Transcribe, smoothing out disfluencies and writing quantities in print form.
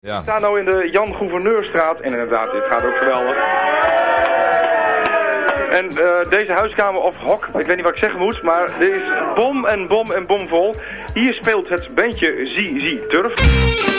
Ja. We staan nu in de Jan Gouverneurstraat en inderdaad, dit gaat ook geweldig. En deze huiskamer of hok, ik weet niet wat ik zeggen moet, maar dit is bom en bom en bomvol. Hier speelt het bandje ZZ Turf.